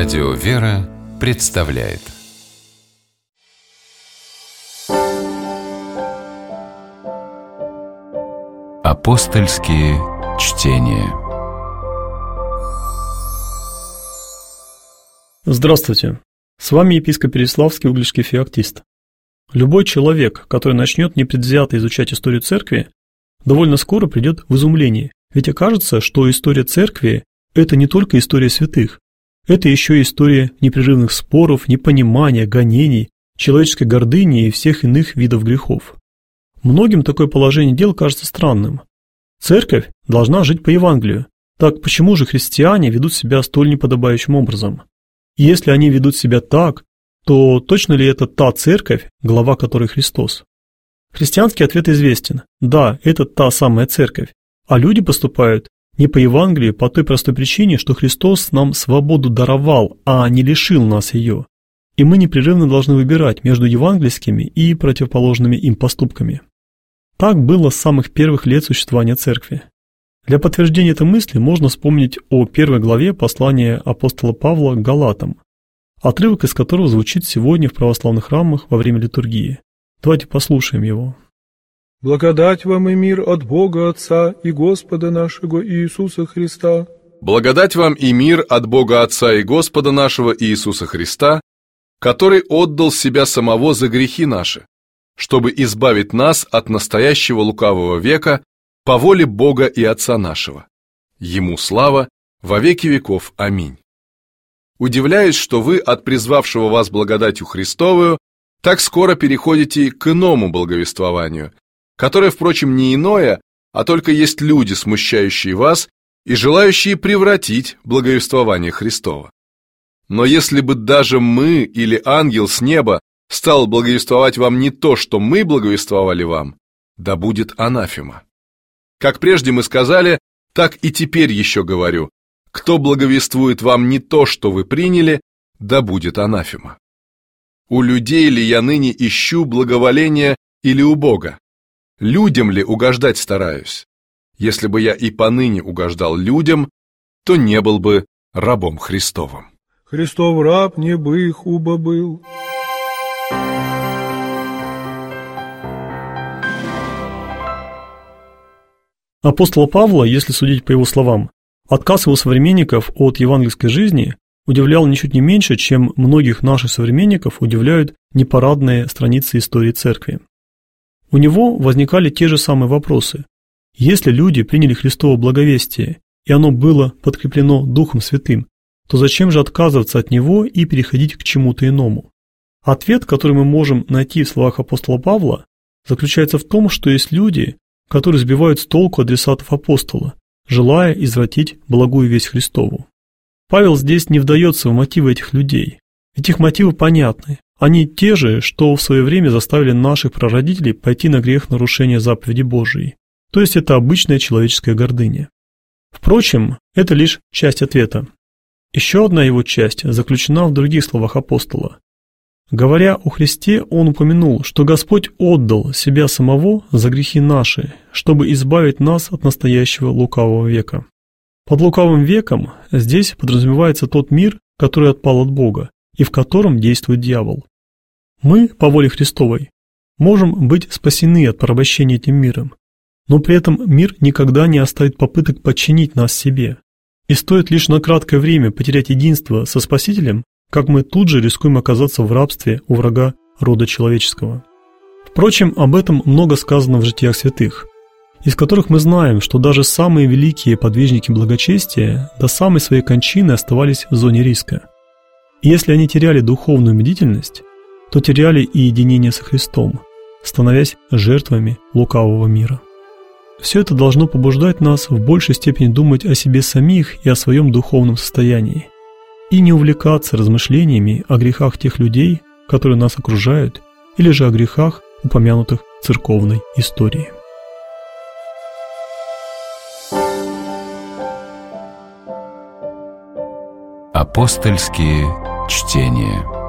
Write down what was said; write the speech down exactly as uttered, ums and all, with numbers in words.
Радио «Вера» представляет Апостольские чтения. Здравствуйте! С вами епископ Переславский, угличский феоктист. Любой человек, который начнет непредвзято изучать историю церкви, довольно скоро придет в изумление, ведь окажется, что история церкви – это не только история святых, это еще и история непрерывных споров, непонимания, гонений, человеческой гордыни и всех иных видов грехов. Многим такое положение дел кажется странным. Церковь должна жить по Евангелию, так почему же христиане ведут себя столь неподобающим образом? И если они ведут себя так, то точно ли это та церковь, глава которой Христос? Христианский ответ известен. Да, это та самая церковь, а люди поступают не по Евангелию по той простой причине, что Христос нам свободу даровал, а не лишил нас ее. И мы непрерывно должны выбирать между евангельскими и противоположными им поступками. Так было с самых первых лет существования церкви. Для подтверждения этой мысли можно вспомнить о первой главе послания апостола Павла к Галатам, отрывок из которого звучит сегодня в православных храмах во время литургии. Давайте послушаем его. Благодать вам и мир от Бога Отца и Господа нашего Иисуса Христа. Благодать вам и мир от Бога Отца и Господа нашего Иисуса Христа, который отдал себя самого за грехи наши, чтобы избавить нас от настоящего лукавого века по воле Бога и Отца нашего. Ему слава во веки веков. Аминь. Удивляюсь, что вы от призвавшего вас благодатью Христовую так скоро переходите к иному благовествованию, которое, впрочем, не иное, а только есть люди, смущающие вас и желающие превратить благовествование Христово. Но если бы даже мы или ангел с неба стал благовествовать вам не то, что мы благовествовали вам, да будет анафема. Как прежде мы сказали, так и теперь еще говорю, кто благовествует вам не то, что вы приняли, да будет анафема. У людей ли я ныне ищу благоволения или у Бога? Людям ли угождать стараюсь? Если бы я и поныне угождал людям, то не был бы рабом Христовым. Христов раб не бы их уба был. Апостола Павла, если судить по его словам, отказ его современников от евангельской жизни удивлял ничуть не меньше, чем многих наших современников удивляют непарадные страницы истории церкви. У него возникали те же самые вопросы. Если люди приняли Христово благовестие, и оно было подкреплено Духом Святым, то зачем же отказываться от него и переходить к чему-то иному? Ответ, который мы можем найти в словах апостола Павла, заключается в том, что есть люди, которые сбивают с толку адресатов апостола, желая извратить благую весть Христову. Павел здесь не вдается в мотивы этих людей, ведь их мотивы понятны. Они те же, что в свое время заставили наших прародителей пойти на грех нарушения заповеди Божией, то есть это обычная человеческая гордыня. Впрочем, это лишь часть ответа. Еще одна его часть заключена в других словах апостола. Говоря о Христе, он упомянул, что Господь отдал себя самого за грехи наши, чтобы избавить нас от настоящего лукавого века. Под лукавым веком здесь подразумевается тот мир, который отпал от Бога, и в котором действует дьявол. Мы, по воле Христовой, можем быть спасены от порабощения этим миром, но при этом мир никогда не оставит попыток подчинить нас себе. И стоит лишь на краткое время потерять единство со Спасителем, как мы тут же рискуем оказаться в рабстве у врага рода человеческого. Впрочем, об этом много сказано в житиях святых, из которых мы знаем, что даже самые великие подвижники благочестия до самой своей кончины оставались в зоне риска. И если они теряли духовную бдительность, то теряли и единение со Христом, становясь жертвами лукавого мира. Все это должно побуждать нас в большей степени думать о себе самих и о своем духовном состоянии, и не увлекаться размышлениями о грехах тех людей, которые нас окружают, или же о грехах, упомянутых в церковной истории. Апостольские чтения.